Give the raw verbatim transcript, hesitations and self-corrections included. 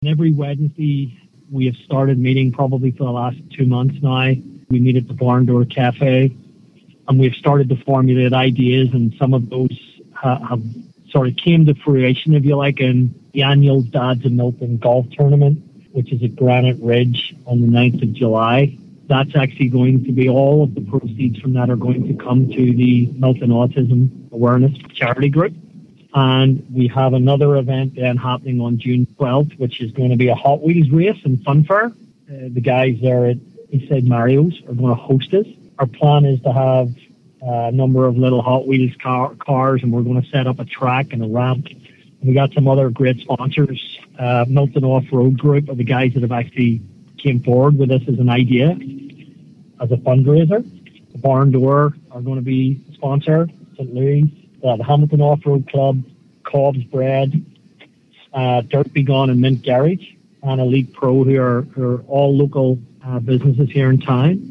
Every Wednesday, we have started meeting probably for the last two months now. We meet at the Barn Door Cafe, and we've started to formulate ideas, and some of those ha- have sort of came to fruition, if you like, in the annual Dads of Milton Golf Tournament, which is at Granite Ridge on the ninth of July. That's actually going to be, all of the proceeds from that are going to come to the Milton Autism Awareness Charity Group. And we have another event then happening on June twelfth, which is going to be a Hot Wheels race and funfair. Uh, the guys there at Eastside Mario's are going to host it. Our plan is to have a number of little Hot Wheels car- cars, and we're going to set up a track and a ramp. And we got some other great sponsors. Uh, Milton Off-Road Group are the guys that have actually came forward with this as an idea, as a fundraiser. The Barn Door are going to be a sponsor, Saint Louis, uh, the Hamilton Off-Road Club, Cobb's Bread, uh, Dirt Be and Mint Garage, and Elite Pro, who are, who are all local uh, businesses here in town.